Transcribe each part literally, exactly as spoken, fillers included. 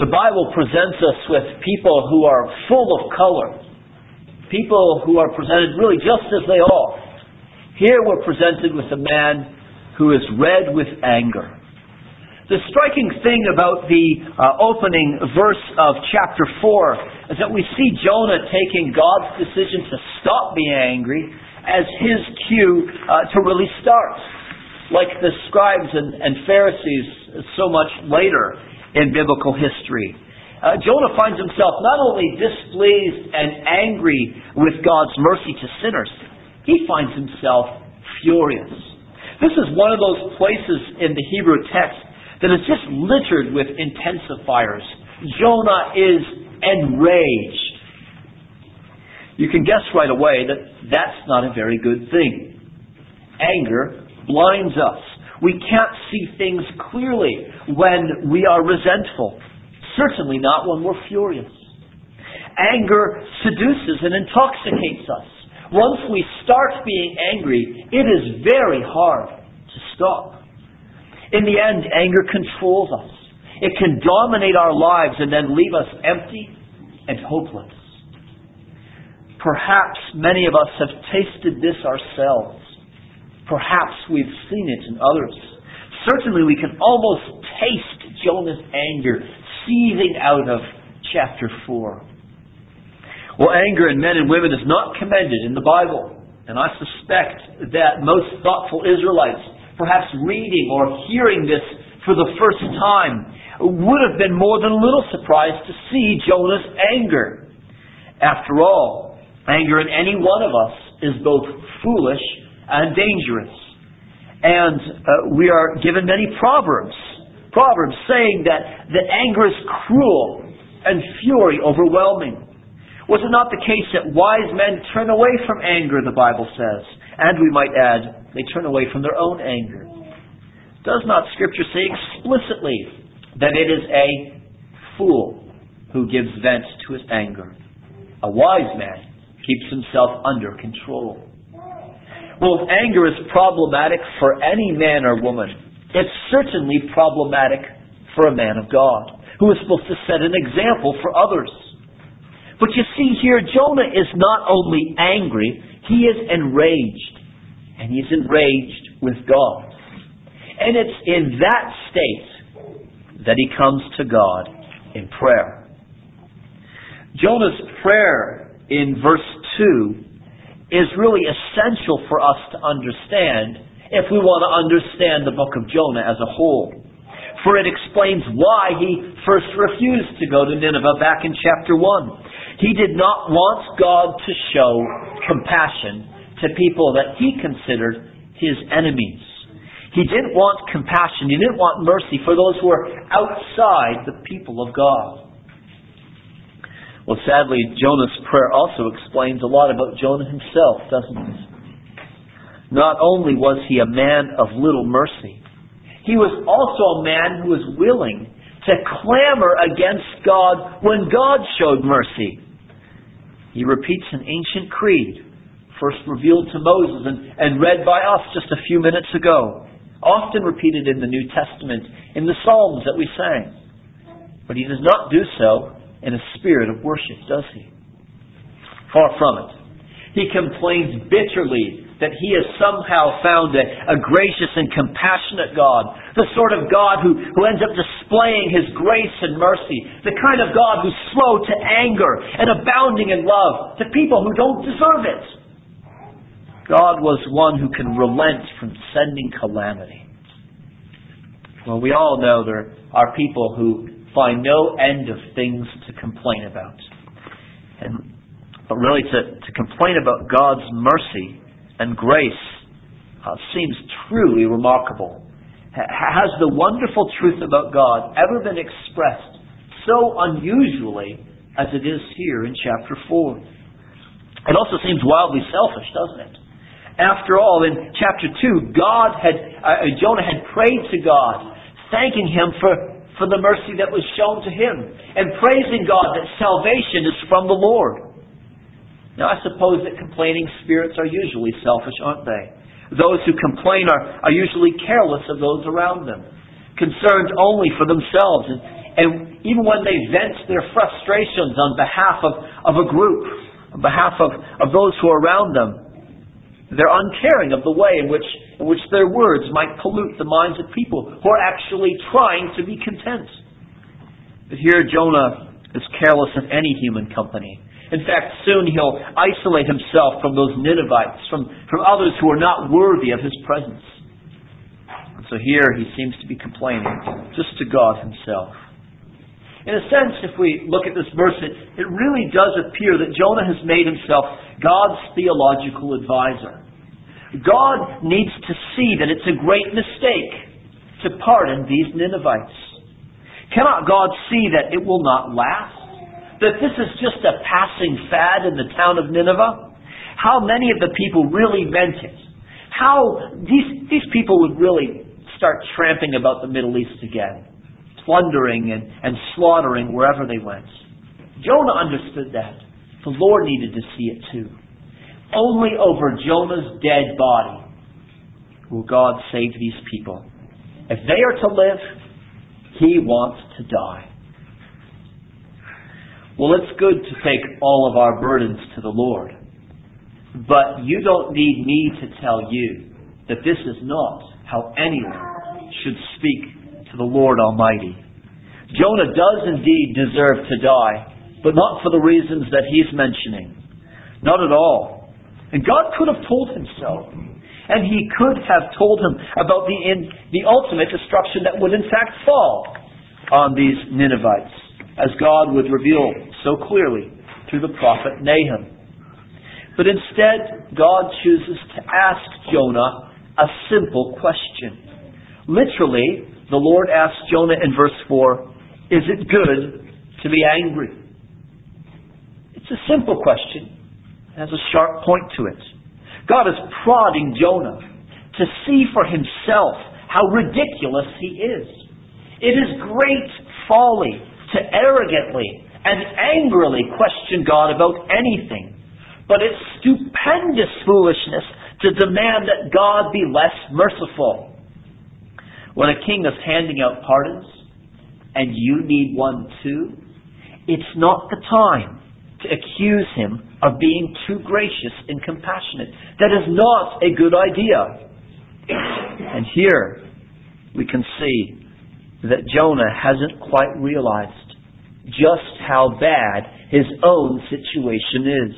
The Bible presents us with people who are full of color. People who are presented really just as they are. Here we're presented with a man who is red with anger. The striking thing about the uh, opening verse of chapter four is that we see Jonah taking God's decision to stop being angry as his cue uh, to really start. Like the scribes and, and Pharisees so much later in biblical history. Uh, Jonah finds himself not only displeased and angry with God's mercy to sinners, he finds himself furious. This is one of those places in the Hebrew text that is just littered with intensifiers. Jonah is enraged. You can guess right away that that's not a very good thing. Anger blinds us. We can't see things clearly when we are resentful. Certainly not when we're furious. Anger seduces and intoxicates us. Once we start being angry, it is very hard to stop. In the end, anger controls us. It can dominate our lives and then leave us empty and hopeless. Perhaps many of us have tasted this ourselves. Perhaps we've seen it in others. Certainly we can almost taste Jonah's anger seething out of chapter four. Well, anger in men and women is not commended in the Bible. And I suspect that most thoughtful Israelites, perhaps reading or hearing this for the first time, would have been more than a little surprised to see Jonah's anger. After all, anger in any one of us is both foolish and dangerous. And uh, we are given many proverbs. Proverbs saying that, that anger is cruel and fury overwhelming. Was it not the case that wise men turn away from anger, the Bible says? And we might add, they turn away from their own anger. Does not Scripture say explicitly that it is a fool who gives vent to his anger? A wise man keeps himself under control. Well, if anger is problematic for any man or woman, it's certainly problematic for a man of God, who is supposed to set an example for others. But you see here, Jonah is not only angry, he is enraged. And he's enraged with God. And it's in that state that he comes to God in prayer. Jonah's prayer in verse two is really essential for us to understand if we want to understand the book of Jonah as a whole. For it explains why he first refused to go to Nineveh back in chapter one. He did not want God to show compassion to people that he considered his enemies. He didn't want compassion, he didn't want mercy for those who were outside the people of God. Well, sadly, Jonah's prayer also explains a lot about Jonah himself, doesn't it? Not only was he a man of little mercy, he was also a man who was willing to clamor against God when God showed mercy. He repeats an ancient creed, first revealed to Moses and, and read by us just a few minutes ago, often repeated in the New Testament, in the Psalms that we sang. But he does not do so in a spirit of worship, does he? Far from it. He complains bitterly that he has somehow found a, a gracious and compassionate God, the sort of God who, who ends up displaying his grace and mercy, the kind of God who's slow to anger and abounding in love to people who don't deserve it. God was one who can relent from sending calamity. Well, we all know there are people who find no end of things to complain about. And, but really to, to complain about God's mercy and grace uh, seems truly remarkable. H- has the wonderful truth about God ever been expressed so unusually as it is here in chapter four? It also seems wildly selfish, doesn't it? After all, in chapter two, God had uh, Jonah had prayed to God, thanking him for, for the mercy that was shown to him, and praising God that salvation is from the Lord. Now, I suppose that complaining spirits are usually selfish, aren't they? Those who complain are, are usually careless of those around them, concerned only for themselves. And And even when they vent their frustrations on behalf of, of a group, on behalf of, of those who are around them, they're uncaring of the way in which, in which their words might pollute the minds of people who are actually trying to be content. But here Jonah is careless of any human company. In fact, soon he'll isolate himself from those Ninevites, from, from others who are not worthy of his presence. And so here he seems to be complaining just to God himself. In a sense, if we look at this verse, it, it really does appear that Jonah has made himself God's theological advisor. God needs to see that it's a great mistake to pardon these Ninevites. Cannot God see that it will not last? That this is just a passing fad in the town of Nineveh? How many of the people really meant it? How these, these people would really start tramping about the Middle East again, plundering and, and slaughtering wherever they went. Jonah understood that. The Lord needed to see it too. Only over Jonah's dead body will God save these people. If they are to live, He wants to die. Well, it's good to take all of our burdens to the Lord. But you don't need me to tell you that this is not how anyone should speak to the Lord Almighty. Jonah does indeed deserve to die, but not for the reasons that he's mentioning. Not at all. And God could have told him so. And He could have told him about the, in, the ultimate destruction that would in fact fall on these Ninevites, as God would reveal so clearly through the prophet Nahum. But instead, God chooses to ask Jonah a simple question. Literally, the Lord asks Jonah in verse four, is it good to be angry? It's a simple question. It has a sharp point to it. God is prodding Jonah to see for himself how ridiculous he is. It is great folly to arrogantly and angrily question God about anything. But it's stupendous foolishness to demand that God be less merciful. When a king is handing out pardons, and you need one too, it's not the time to accuse him of being too gracious and compassionate. That is not a good idea. And here we can see that Jonah hasn't quite realized just how bad his own situation is.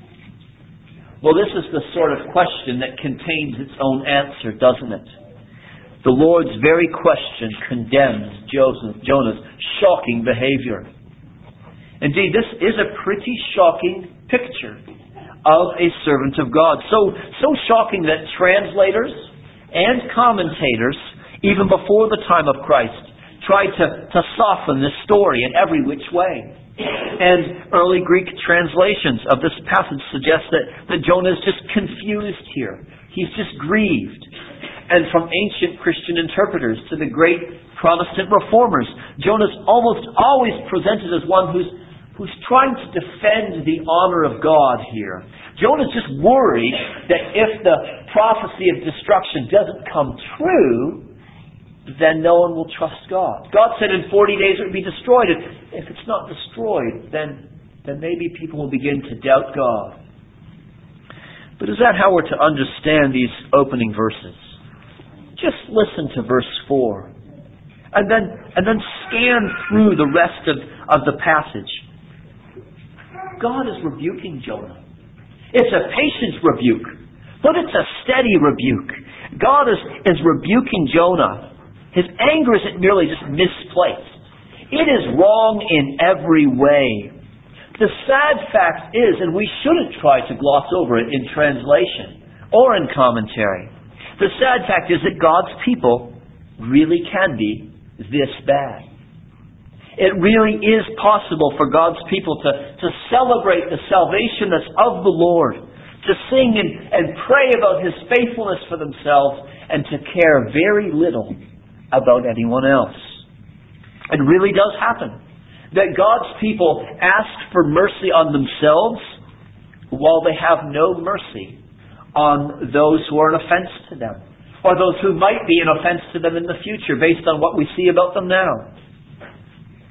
Well, this is the sort of question that contains its own answer, doesn't it? The Lord's very question condemns Joseph, Jonah's shocking behavior. Indeed, this is a pretty shocking picture of a servant of God. So, so shocking that translators and commentators, even before the time of Christ, tried to, to soften this story in every which way. And early Greek translations of this passage suggest that, that Jonah is just confused here. He's just grieved. And from ancient Christian interpreters to the great Protestant reformers, Jonah's almost always presented as one who's, who's trying to defend the honor of God here. Jonah's just worried that if the prophecy of destruction doesn't come true, then no one will trust God. God said in forty days it would be destroyed. And if it's not destroyed, then, then maybe people will begin to doubt God. But is that how we're to understand these opening verses? Just listen to verse four. And then, and then scan through the rest of, of the passage. God is rebuking Jonah. It's a patient rebuke, but it's a steady rebuke. God is, is rebuking Jonah. His anger isn't merely just misplaced. It is wrong in every way. The sad fact is, and we shouldn't try to gloss over it in translation or in commentary, the sad fact is that God's people really can be this bad. It really is possible for God's people to, to celebrate the salvation that's of the Lord, to sing and, and pray about His faithfulness for themselves, and to care very little about anyone else. It really does happen that God's people ask for mercy on themselves while they have no mercy on those who are an offense to them, or those who might be an offense to them in the future based on what we see about them now.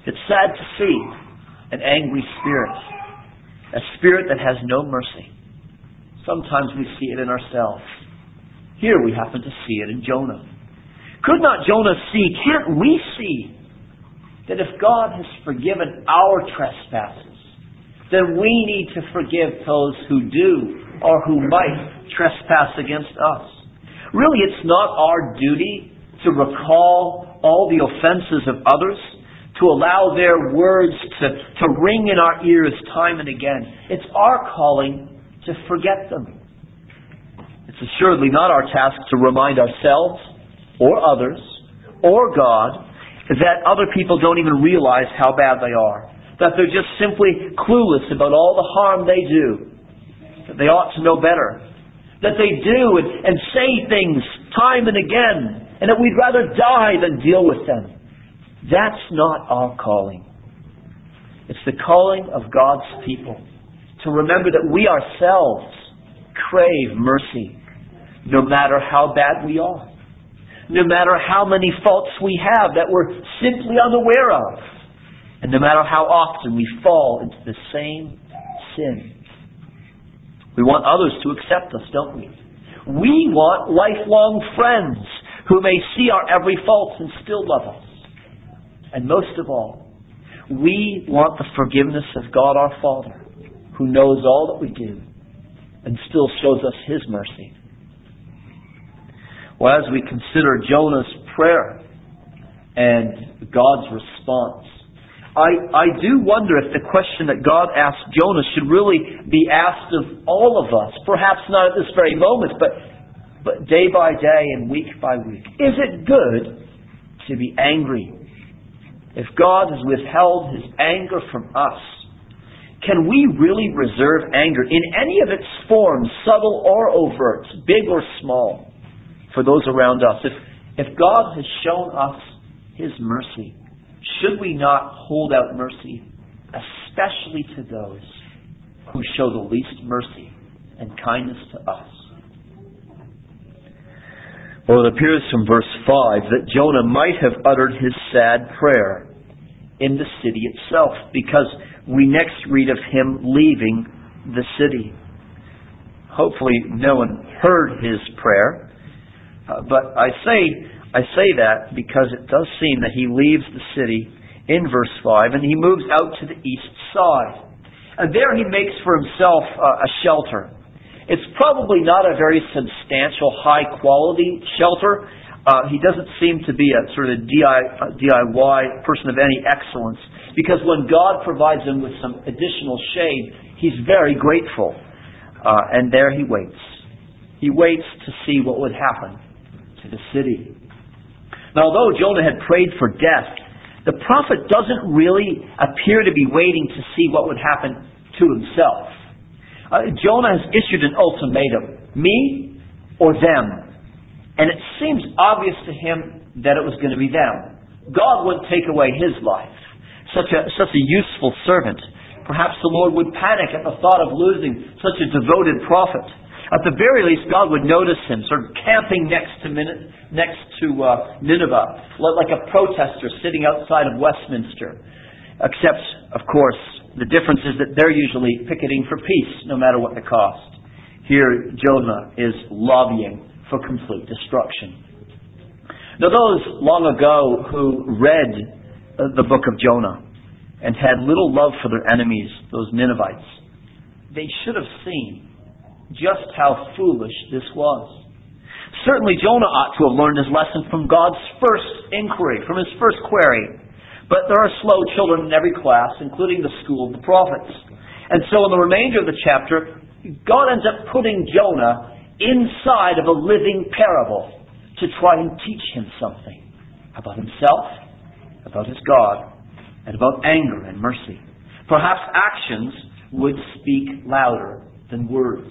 It's sad to see an angry spirit, a spirit that has no mercy. Sometimes we see it in ourselves. Here we happen to see it in Jonah. Could not Jonah see, can't we see, that if God has forgiven our trespasses, then we need to forgive those who do or who might trespass against us? Really, it's not our duty to recall all the offenses of others, to allow their words to, to ring in our ears time and again. It's our calling to forget them. It's assuredly not our task to remind ourselves or others or God that other people don't even realize how bad they are, that they're just simply clueless about all the harm they do, that they ought to know better, that they do and, and say things time and again, and that we'd rather die than deal with them. That's not our calling. It's the calling of God's people to remember that we ourselves crave mercy, no matter how bad we are, no matter how many faults we have that we're simply unaware of, and no matter how often we fall into the same sin. We want others to accept us, don't we? We want lifelong friends who may see our every fault and still love us. And most of all, we want the forgiveness of God our Father, who knows all that we do and still shows us His mercy. Well, as we consider Jonah's prayer and God's response, I, I do wonder if the question that God asked Jonah should really be asked of all of us, perhaps not at this very moment, but, but day by day and week by week. Is it good to be angry? If God has withheld His anger from us, can we really reserve anger in any of its forms, subtle or overt, big or small, for those around us? If, if God has shown us His mercy, should we not hold out mercy, especially to those who show the least mercy and kindness to us? Well, it appears from verse five that Jonah might have uttered his sad prayer in the city itself, because we next read of him leaving the city. Hopefully no one heard his prayer, uh, but I say I say that because it does seem that he leaves the city in verse five and he moves out to the east side. And there he makes for himself uh, a shelter. It's probably not a very substantial, high-quality shelter. Uh, he doesn't seem to be a sort of D I Y person of any excellence, because when God provides him with some additional shade, he's very grateful. Uh, and there he waits. He waits to see what would happen to the city. Now, although Jonah had prayed for death, the prophet doesn't really appear to be waiting to see what would happen to himself. Uh, Jonah has issued an ultimatum: me or them. And it seems obvious to him that it was going to be them. God wouldn't take away his life. Such a, such a useful servant. Perhaps the Lord would panic at the thought of losing such a devoted prophet. At the very least, God would notice him sort of camping next to, next to uh, Nineveh, like a protester sitting outside of Westminster. Except, of course, the difference is that they're usually picketing for peace, no matter what the cost. Here, Jonah is lobbying for complete destruction. Now, those long ago who read uh, the book of Jonah and had little love for their enemies, those Ninevites, they should have seen just how foolish this was. Certainly, Jonah ought to have learned his lesson from God's first inquiry, from his first query. But there are slow children in every class, including the school of the prophets. And so in the remainder of the chapter, God ends up putting Jonah inside of a living parable to try and teach him something about himself, about his God, and about anger and mercy. Perhaps actions would speak louder than words.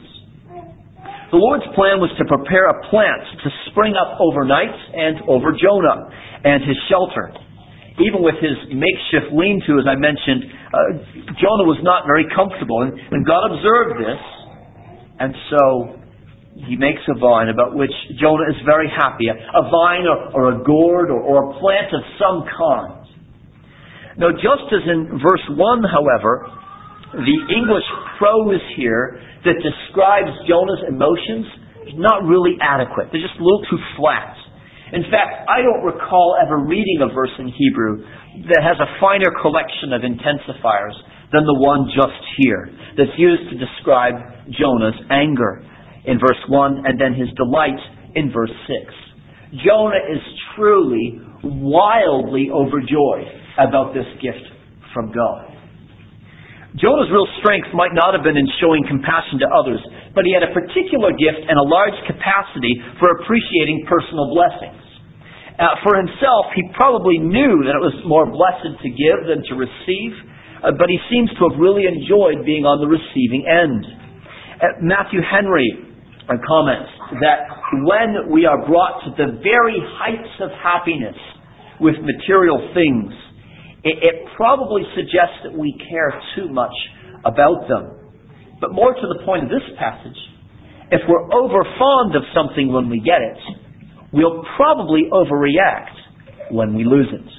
The Lord's plan was to prepare a plant to spring up overnight and over Jonah and his shelter. Even with his makeshift lean-to, as I mentioned, uh, Jonah was not very comfortable. And, and God observed this, and so he makes a vine about which Jonah is very happy. A, a vine or, or a gourd or, or a plant of some kind. Now, just as in verse one, however, the English prose here that describes Jonah's emotions is not really adequate. They're just a little too flat. In fact, I don't recall ever reading a verse in Hebrew that has a finer collection of intensifiers than the one just here, that's used to describe Jonah's anger in verse one and then his delight in verse six. Jonah is truly wildly overjoyed about this gift from God. Jonah's real strength might not have been in showing compassion to others, but he had a particular gift and a large capacity for appreciating personal blessings. Uh, for himself, he probably knew that it was more blessed to give than to receive, uh, but he seems to have really enjoyed being on the receiving end. Uh, Matthew Henry uh, comments that when we are brought to the very heights of happiness with material things, it, it probably suggests that we care too much about them. But more to the point of this passage, if we're over fond of something when we get it, we'll probably overreact when we lose it.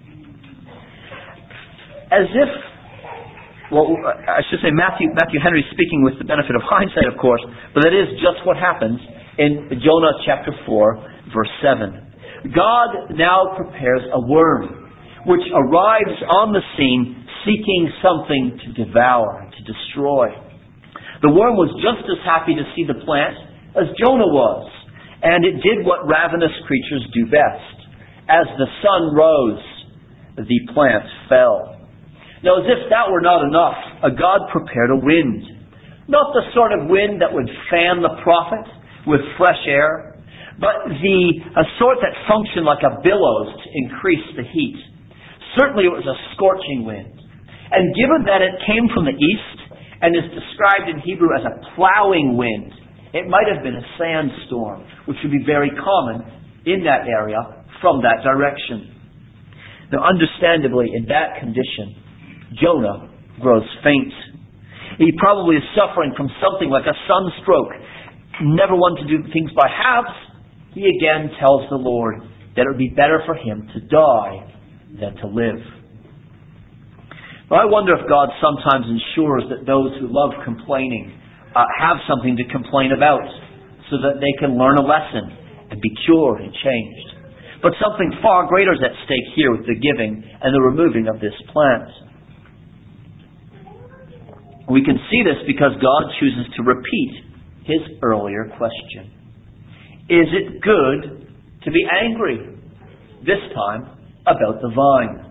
As if, well, I should say Matthew, Matthew Henry speaking with the benefit of hindsight, of course, but that is just what happens in Jonah chapter four, verse seven. God now prepares a worm, which arrives on the scene seeking something to devour, to destroy. The worm was just as happy to see the plant as Jonah was, and it did what ravenous creatures do best. As the sun rose, the plant fell. Now, as if that were not enough, a God prepared a wind. Not the sort of wind that would fan the prophet with fresh air, but the a sort that functioned like a billows to increase the heat. Certainly it was a scorching wind. And given that it came from the east and is described in Hebrew as a plowing wind, it might have been a sandstorm, which would be very common in that area from that direction. Now, understandably, in that condition, Jonah grows faint. He probably is suffering from something like a sunstroke. Never one to do things by halves, he again tells the Lord that it would be better for him to die than to live. Now, I wonder if God sometimes ensures that those who love complaining uh, have something to complain about so that they can learn a lesson and be cured and changed. But something far greater is at stake here with the giving and the removing of this plant. We can see this because God chooses to repeat his earlier question. Is it good to be angry? This time about the vine.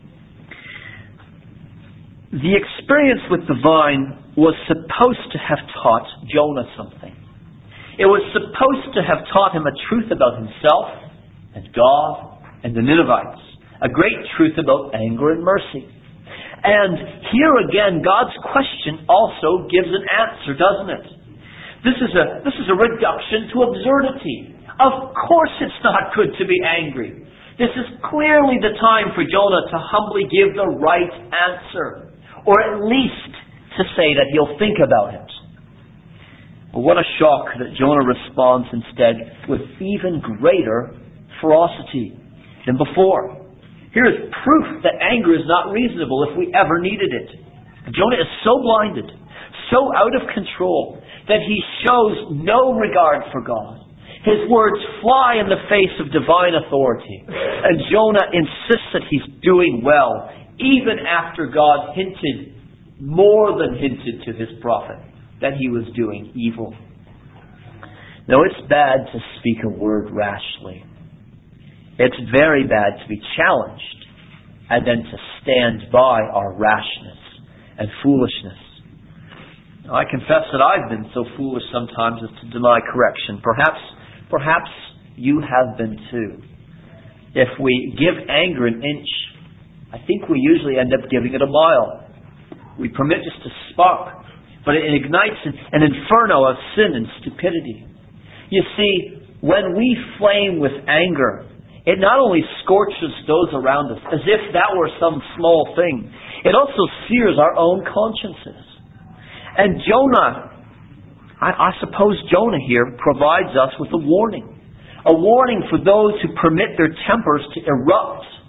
The experience with the vine was supposed to have taught Jonah something. It was supposed to have taught him a truth about himself and God and the Ninevites. A great truth about anger and mercy. And here again, God's question also gives an answer, doesn't it? This is a, this is a reduction to absurdity. Of course it's not good to be angry. This is clearly the time for Jonah to humbly give the right answer. Or at least to say that he'll think about it. But what a shock that Jonah responds instead with even greater ferocity than before. Here is proof that anger is not reasonable if we ever needed it. Jonah is so blinded, so out of control, that he shows no regard for God. His words fly in the face of divine authority. And Jonah insists that he's doing well, even after God hinted, more than hinted to his prophet, that he was doing evil. Now, it's bad to speak a word rashly. It's very bad to be challenged and then to stand by our rashness and foolishness. Now, I confess that I've been so foolish sometimes as to deny correction. Perhaps, perhaps you have been too. If we give anger an inch, I think we usually end up giving it a mile. We permit just a spark, but it ignites an inferno of sin and stupidity. You see, when we flame with anger, it not only scorches those around us, as if that were some small thing, it also sears our own consciences. And Jonah, I, I suppose Jonah here provides us with a warning. A warning for those who permit their tempers to erupt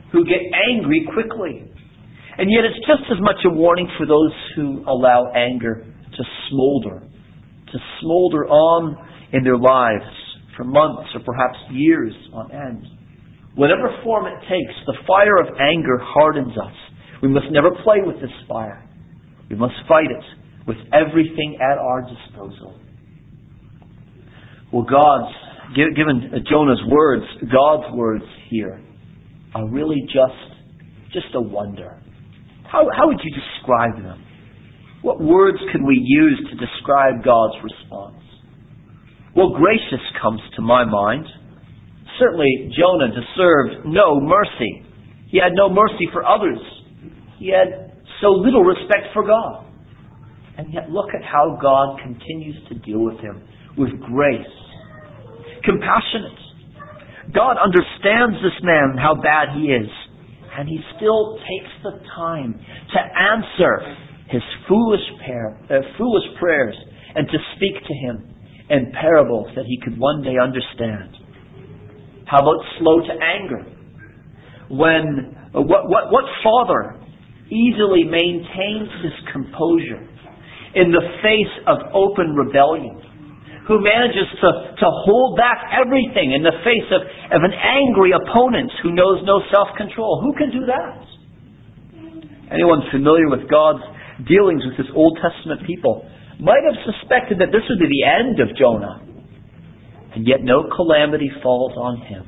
who get angry quickly. And yet it's just as much a warning for those who allow anger to smolder, to smolder on in their lives for months or perhaps years on end. Whatever form it takes, the fire of anger hardens us. We must never play with this fire. We must fight it with everything at our disposal. Well, God's, given Jonah's words, God's words here are really just, just a wonder. How, how would you describe them? What words could we use to describe God's response? Well, gracious comes to my mind. Certainly, Jonah deserved no mercy. He had no mercy for others. He had so little respect for God. And yet look at how God continues to deal with him with grace. Compassionate. God understands this man, how bad he is. And he still takes the time to answer his foolish, prayer, uh, foolish prayers and to speak to him in parables that he could one day understand. How about slow to anger? When uh, what, what, what father easily maintains his composure in the face of open rebellion? Who manages to, to hold back everything in the face of, of an angry opponent who knows no self-control? Who can do that? Anyone familiar with God's dealings with his Old Testament people might have suspected that this would be the end of Jonah. And yet no calamity falls on him.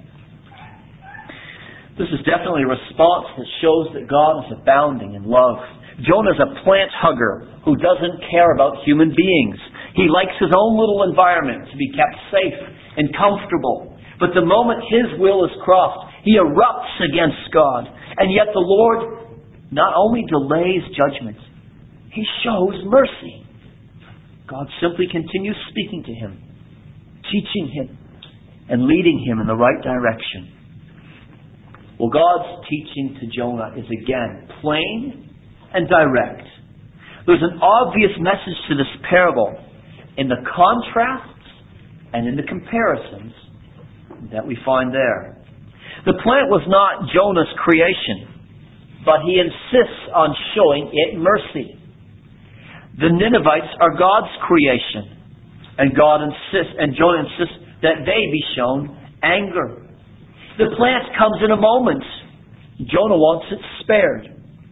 This is definitely a response that shows that God is abounding in love. Jonah is a plant hugger who doesn't care about human beings. He likes his own little environment to be kept safe and comfortable. But the moment his will is crossed, he erupts against God. And yet the Lord not only delays judgment, he shows mercy. God simply continues speaking to him, teaching him, and leading him in the right direction. Well, God's teaching to Jonah is again plain and direct. There's an obvious message to this parable in the contrasts and in the comparisons that we find there. The plant was not Jonah's creation, but he insists on showing it mercy. The Ninevites are God's creation, and God insists, and Jonah insists that they be shown anger. The plant comes in a moment. Jonah wants it spared.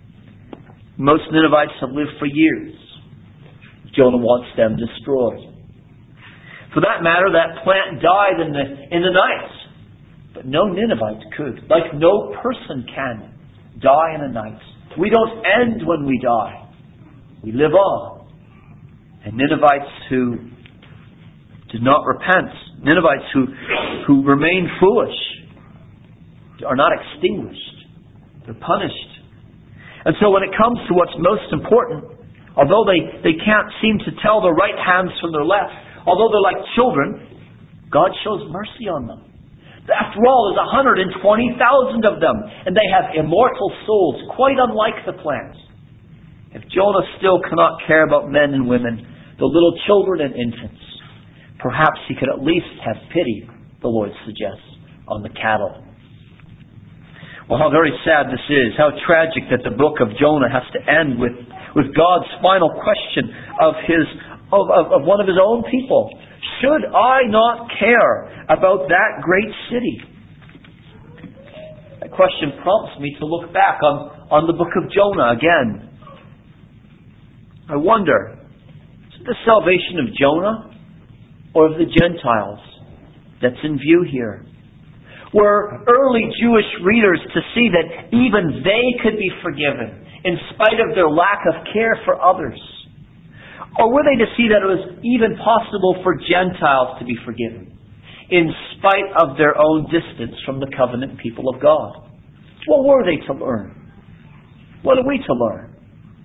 Most Ninevites have lived for years. Jonah wants them destroyed. For that matter, that plant died in the, in the night. But no Ninevite could. Like no person can die in a night. We don't end when we die. We live on. And Ninevites who did not repent, Ninevites who, who remain foolish, are not extinguished. They're punished. And so when it comes to what's most important, although they, they can't seem to tell their right hands from their left, although they're like children, God shows mercy on them. After all, there's one hundred twenty thousand of them, and they have immortal souls, quite unlike the plants. If Jonah still cannot care about men and women, the little children and infants, perhaps he could at least have pity, the Lord suggests, on the cattle. Well, how very sad this is. How tragic that the book of Jonah has to end with, with God's final question of his of, of, of one of his own people. Should I not care about that great city? That question prompts me to look back on, on the book of Jonah again. I wonder, is it the salvation of Jonah or of the Gentiles that's in view here? Were early Jewish readers to see that even they could be forgiven in spite of their lack of care for others? Or were they to see that it was even possible for Gentiles to be forgiven in spite of their own distance from the covenant people of God? What were they to learn? What are we to learn?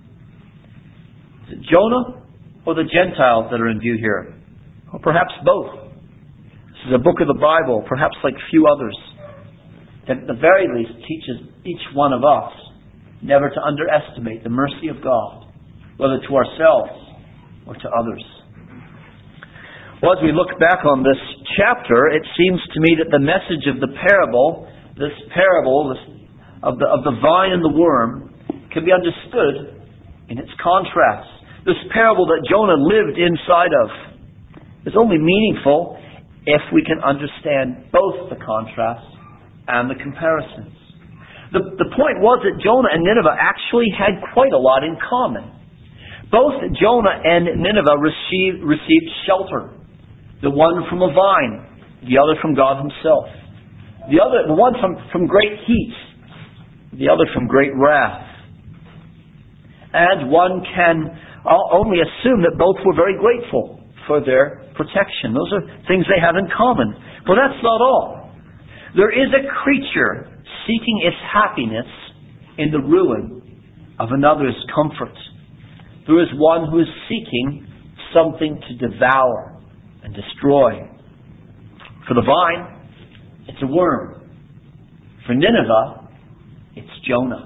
Is it Jonah or the Gentiles that are in view here? Or perhaps both. This is a book of the Bible, perhaps like few others, that at the very least teaches each one of us never to underestimate the mercy of God, whether to ourselves or to others. Well, as we look back on this chapter, it seems to me that the message of the parable, this parable, this of the, of the vine and the worm can be understood in its contrast. This parable that Jonah lived inside of is only meaningful if we can understand both the contrast and the comparisons. The, the point was that Jonah and Nineveh actually had quite a lot in common. Both Jonah and Nineveh received, received shelter. The one from a vine, the other from God Himself. The other, the one from, from great heat, the other from great wrath. And one can only assume that both were very grateful for their protection. Those are things they have in common. But that's not all. There is a creature seeking its happiness in the ruin of another's comfort. There is one who is seeking something to devour and destroy. For the vine, it's a worm. For Nineveh, it's Jonah.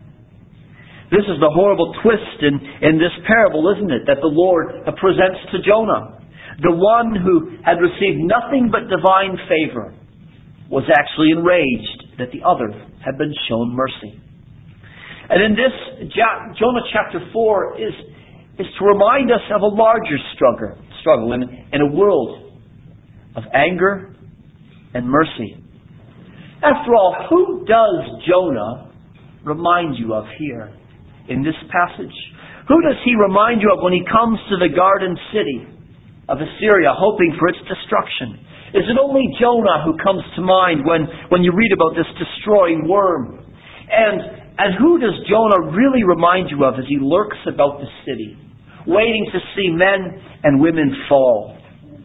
This is the horrible twist in, in this parable, isn't it, that the Lord presents to Jonah. The one who had received nothing but divine favor was actually enraged that the other had been shown mercy. And in this, Jonah chapter four is, is to remind us of a larger struggle, struggle in, in a world of anger and mercy. After all, who does Jonah remind you of here in this passage? Who does he remind you of when he comes to the garden city of Assyria, hoping for its destruction? Is it only Jonah who comes to mind when, when you read about this destroying worm? And, and who does Jonah really remind you of as he lurks about the city, waiting to see men and women fall?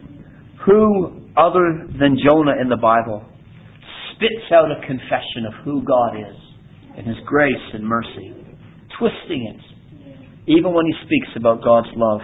Who, other than Jonah in the Bible, spits out a confession of who God is and His grace and mercy, twisting it, even when he speaks about God's love?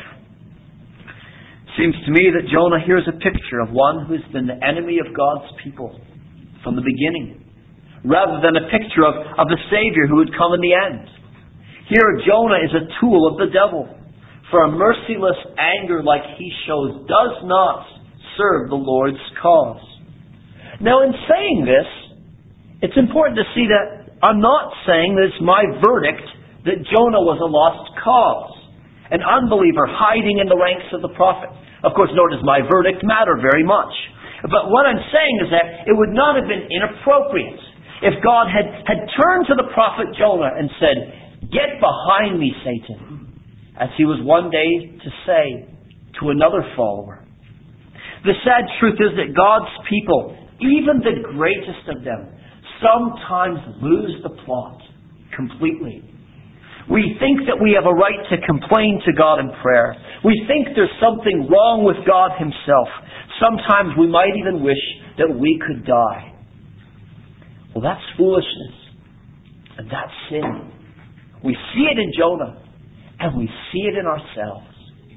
Seems to me that Jonah here is a picture of one who's been the enemy of God's people from the beginning, rather than a picture of, of the Savior who would come in the end. Here Jonah is a tool of the devil, for a merciless anger like he shows does not serve the Lord's cause. Now, in saying this, it's important to see that I'm not saying that it's my verdict that Jonah was a lost cause, an unbeliever hiding in the ranks of the prophet. Of course, nor does my verdict matter very much. But what I'm saying is that it would not have been inappropriate if God had, had turned to the prophet Jonah and said, "Get behind me, Satan," as he was one day to say to another follower. The sad truth is that God's people, even the greatest of them, sometimes lose the plot completely. We think that we have a right to complain to God in prayer. We think there's something wrong with God Himself. Sometimes we might even wish that we could die. Well, that's foolishness. And that's sin. We see it in Jonah. And we see it in ourselves.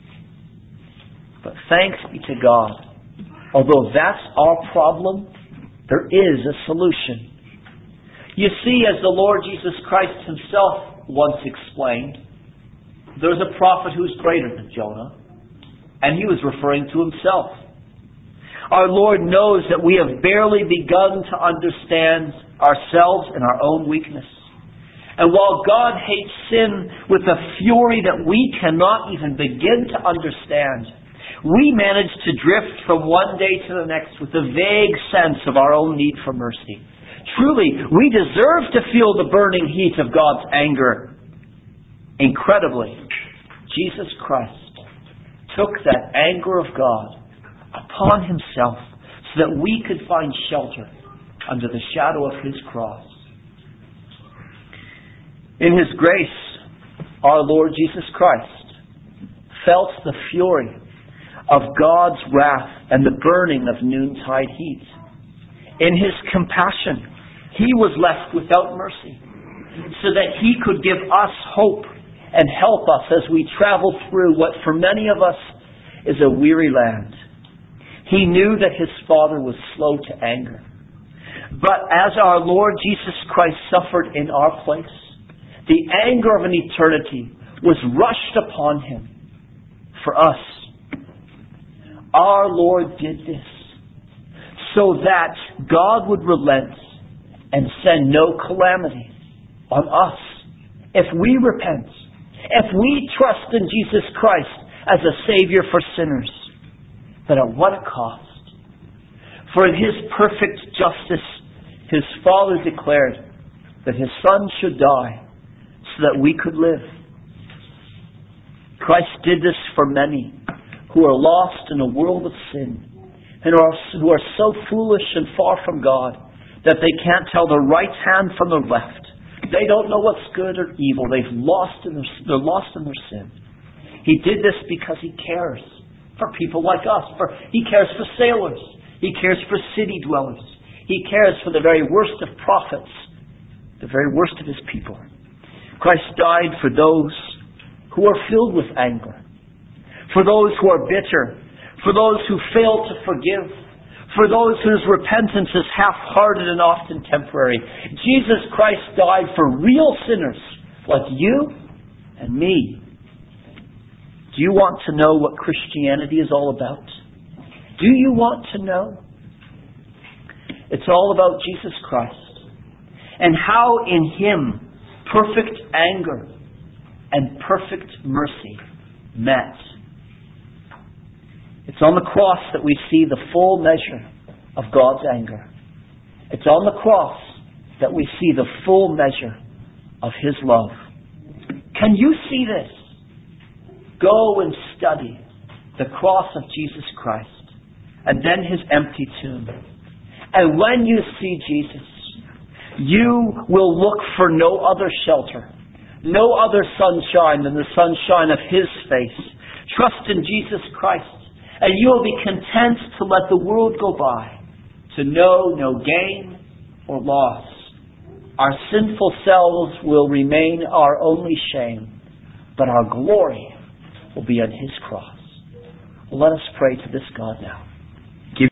But thanks be to God. Although that's our problem, there is a solution. You see, as the Lord Jesus Christ Himself once explained, there's a prophet who's greater than Jonah, and He was referring to Himself. Our Lord knows that we have barely begun to understand ourselves and our own weakness. And while God hates sin with a fury that we cannot even begin to understand, we manage to drift from one day to the next with a vague sense of our own need for mercy. Truly, we deserve to feel the burning heat of God's anger. Incredibly, Jesus Christ took that anger of God upon Himself so that we could find shelter under the shadow of His cross. In His grace, our Lord Jesus Christ felt the fury of God's wrath and the burning of noontide heat. In His compassion, He was left without mercy, so that He could give us hope and help us as we travel through what for many of us is a weary land. He knew that His Father was slow to anger. But as our Lord Jesus Christ suffered in our place, the anger of an eternity was rushed upon Him for us. Our Lord did this so that God would relent and send no calamity on us. If we repent, if we trust in Jesus Christ as a Savior for sinners, but at what a cost. For in His perfect justice, His Father declared that His Son should die so that we could live. Christ did this for many who are lost in a world of sin and are, who are so foolish and far from God that they can't tell the right hand from the left. They don't know what's good or evil. They've lost in their, they're lost in their sin. He did this because He cares for people like us. For He cares for sailors. He cares for city dwellers. He cares for the very worst of prophets, the very worst of His people. Christ died for those who are filled with anger, for those who are bitter, for those who fail to forgive, for those whose repentance is half-hearted and often temporary. Jesus Christ died for real sinners like you and me. Do you want to know what Christianity is all about? Do you want to know? It's all about Jesus Christ and how in Him perfect anger and perfect mercy met. It's on the cross that we see the full measure of God's anger. It's on the cross that we see the full measure of His love. Can you see this? Go and study the cross of Jesus Christ and then His empty tomb. And when you see Jesus, you will look for no other shelter, no other sunshine than the sunshine of His face. Trust in Jesus Christ, and you will be content to let the world go by, to know no gain or loss. Our sinful selves will remain our only shame, but our glory will be on His cross. Well, let us pray to this God now.